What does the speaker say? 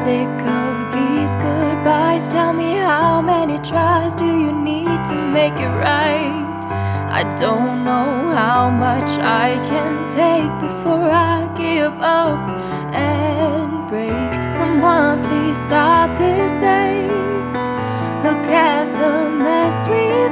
sick of these goodbyes. Tell me, how many tries do you need to make it right? I don't know how much I can take before I give up and break. Someone please stop this ache. Look at the mess we